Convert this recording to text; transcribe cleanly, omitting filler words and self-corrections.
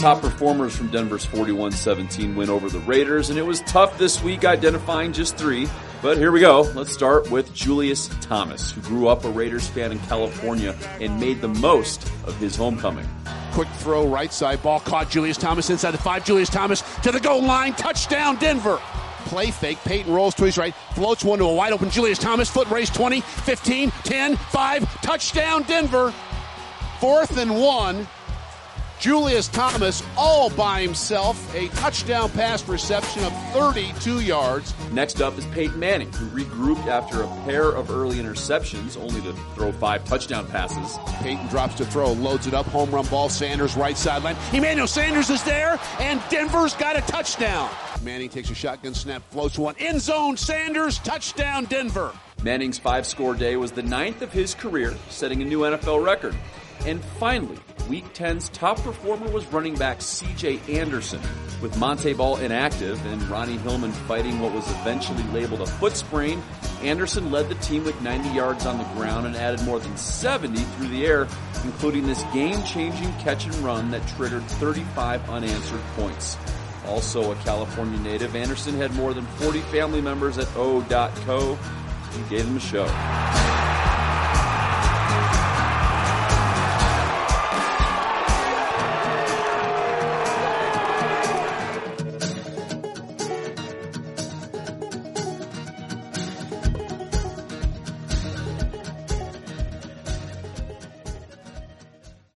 top performers from Denver's 41-17 win over the Raiders, and it was tough this week identifying just 3. But here we go. Let's start with Julius Thomas, who grew up a Raiders fan in California and made the most of his homecoming. Quick throw, right side, ball caught. Julius Thomas inside the 5. Julius Thomas to the goal line. Touchdown, Denver. Play fake. Peyton rolls to his right. Floats one to a wide open Julius Thomas. Foot race 20, 15, 10, 5. Touchdown, Denver. 4th and 1. Julius Thomas all by himself. A touchdown pass reception of 32 yards. Next up is Peyton Manning, who regrouped after a pair of early interceptions, only to throw 5 touchdown passes. Peyton drops to throw, loads it up, home run ball. Sanders right sideline. Emmanuel Sanders is there, and Denver's got a touchdown. Manning takes a shotgun snap, floats one. End zone, Sanders, touchdown, Denver. Manning's 5-score day was the 9th of his career, setting a new NFL record. And finally, Week 10's top performer was running back C.J. Anderson. With Monte Ball inactive and Ronnie Hillman fighting what was eventually labeled a foot sprain, Anderson led the team with 90 yards on the ground and added more than 70 through the air, including this game-changing catch and run that triggered 35 unanswered points. Also a California native, Anderson had more than 40 family members at O.co who gave him a show.